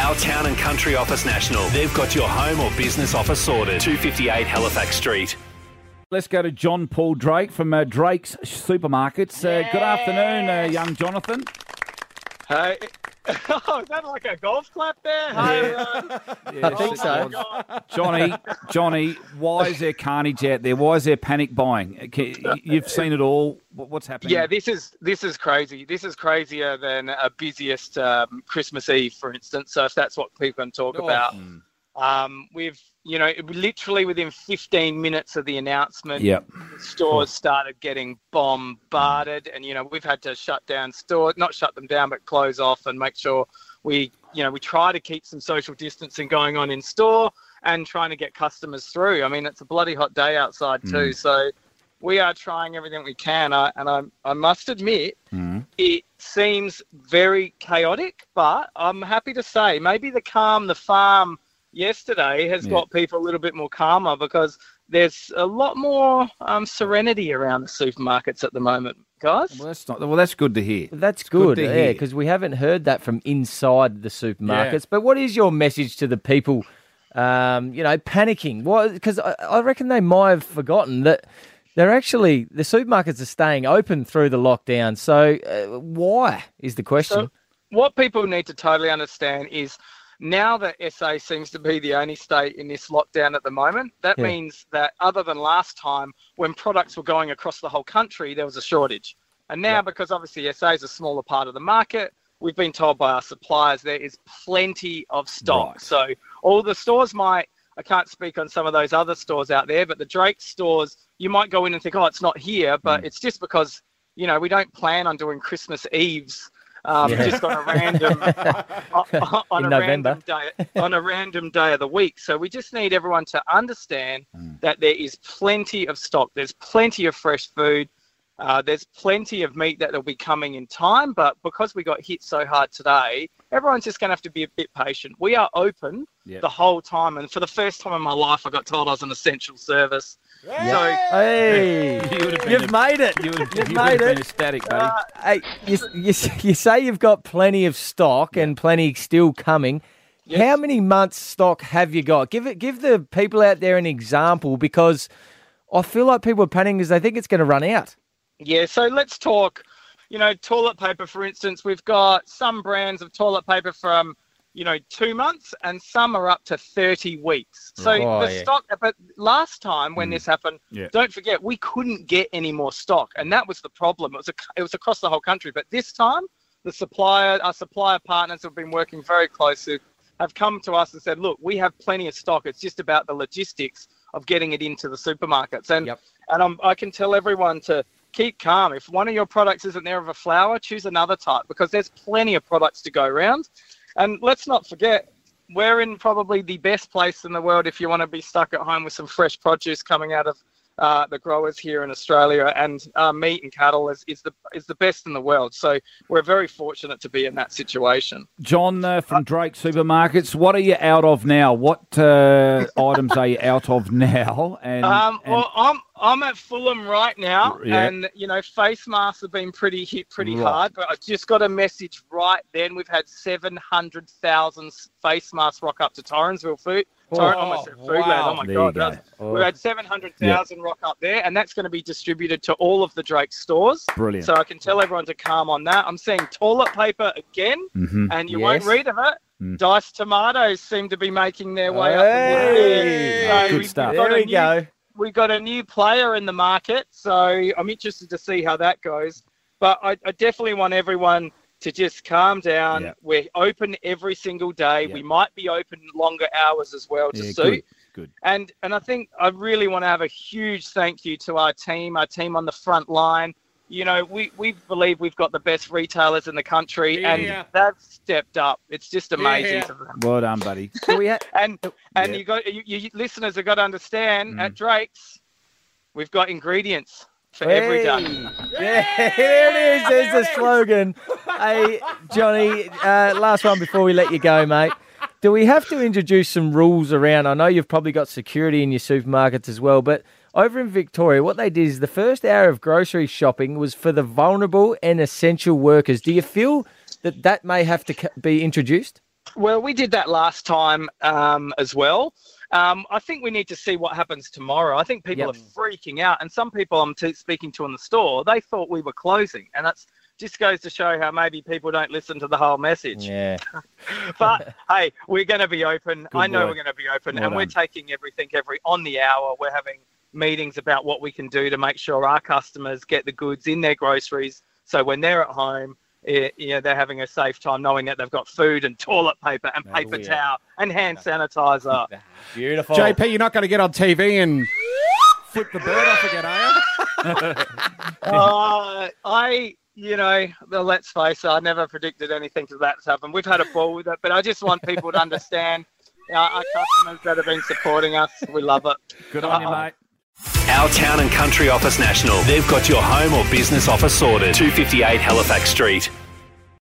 Our Town and Country Office National. They've got your home or business office sorted. 258 Halifax Street. Let's go to John Paul Drake from Drake's Supermarkets. Good afternoon, young Jonathan. Hey. Oh, is that like a golf clap there? Hey, I think so. Johnny, why is there carnage out there? Why is there panic buying? You've seen it all. What's happening? Yeah, this is crazy. This is crazier than a busiest Christmas Eve, for instance. So if that's what people can talk about. We've, literally within 15 minutes of the announcement, stores started getting bombarded, and we've had to shut down stores, not shut them down, but close off and make sure we try to keep some social distancing going on in store and trying to get customers through. I mean, it's a bloody hot day outside too, so we are trying everything we can. I must admit, it seems very chaotic, but I'm happy to say maybe the farm yesterday has got people a little bit more calmer, because there's a lot more serenity around the supermarkets at the moment, guys. Well, that's good to hear. That's good, yeah, because we haven't heard that from inside the supermarkets. Yeah. But what is your message to the people, panicking? Because I reckon they might have forgotten that the supermarkets are staying open through the lockdown. So why is the question? So what people need to totally understand is, now that SA seems to be the only state in this lockdown at the moment, that means that other than last time when products were going across the whole country, there was a shortage. And now, because obviously SA is a smaller part of the market, we've been told by our suppliers there is plenty of stock. Right. So all the stores I can't speak on some of those other stores out there, but the Drake stores, you might go in and think, oh, it's not here, but it's just because, we don't plan on doing Christmas Eves just on a random random day of the week. So we just need everyone to understand that there is plenty of stock. There's plenty of fresh food. There's plenty of meat that will be coming in time. But because we got hit so hard today, everyone's just going to have to be a bit patient. We are open the whole time. And for the first time in my life, I got told I was an essential service. Yeah. So, hey, you've made it. You've made it. Ecstatic, buddy. Hey, you say you've got plenty of stock and plenty still coming. Yes. How many months stock have you got? Give the people out there an example, because I feel like people are panicking because they think it's going to run out. Yeah, so let's talk, toilet paper, for instance. We've got some brands of toilet paper from 2 months, and some are up to 30 weeks. So stock, but last time when this happened, don't forget, we couldn't get any more stock, and that was the problem. It was across the whole country, but this time our supplier partners have been working very closely, have come to us and said, look, we have plenty of stock. It's just about the logistics of getting it into the supermarkets. And I can tell everyone to keep calm. If one of your products isn't there of a flour, choose another type, because there's plenty of products to go around. And let's not forget, we're in probably the best place in the world if you want to be stuck at home with some fresh produce coming out of the growers here in Australia, and meat and cattle is the best in the world. So we're very fortunate to be in that situation. John from Drake Supermarkets, what are you out of now? What items are you out of now? Well, I'm at Fulham right now, and face masks have been hit pretty hard. But I just got a message right then. We've had 700,000 face masks rock up to Torrensville Foodland. Oh my God! We've had 700,000 rock up there, and that's going to be distributed to all of the Drake stores. Brilliant. So I can tell everyone to calm on that. I'm seeing toilet paper again, and you won't read of it. Diced tomatoes seem to be making their way up. Good stuff. There we go. We've got a new player in the market, so I'm interested to see how that goes. But I definitely want everyone to just calm down. Yep. We're open every single day. Yep. We might be open longer hours as well to suit. Good. And I think I really want to have a huge thank you to our team on the front line. We believe we've got the best retailers in the country, and they've stepped up. It's just amazing to them. Well done, buddy. You listeners have got to understand, at Drake's, we've got ingredients for every day. Yeah, there it is. There's the slogan. Hey, Johnny, last one before we let you go, mate. Do we have to introduce some rules around? I know you've probably got security in your supermarkets as well, but over in Victoria, what they did is the first hour of grocery shopping was for the vulnerable and essential workers. Do you feel that may have to be introduced? Well, we did that last time as well. I think we need to see what happens tomorrow. I think people are freaking out, and some people I'm speaking to in the store, they thought we were closing, and that's just goes to show how maybe people don't listen to the whole message. Yeah. But hey, we're going to be open. We're going to be open, and we're taking everything on the hour. We're having meetings about what we can do to make sure our customers get the goods in their groceries, so when they're at home, they're having a safe time knowing that they've got food and toilet paper and paper towel and hand sanitizer. Beautiful. JP, you're not going to get on TV and flip the bird off again, are you? Well, let's face it, I never predicted anything to that to happen. We've had a ball with it, but I just want people to understand our customers that have been supporting us. We love it. Good on you, mate. Our Town and Country Office National. They've got your home or business offer sorted. 258 Halifax Street.